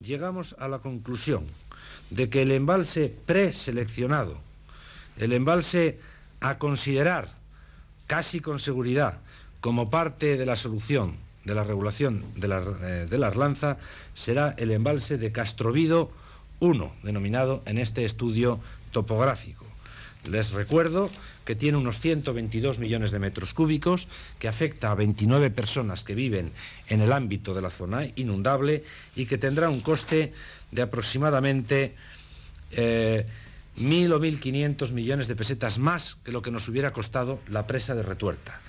llegamos a la conclusión de que el embalse preseleccionado, el embalse a considerar casi con seguridad como parte de la solución de la regulación de la Arlanza, será el embalse de Castrovido 1, denominado en este estudio topográfico. Les recuerdo que tiene unos 122 millones de metros cúbicos, que afecta a 29 personas que viven en el ámbito de la zona inundable y que tendrá un coste de aproximadamente 1.000 o 1.500 millones de pesetas más que lo que nos hubiera costado la presa de Retuerta.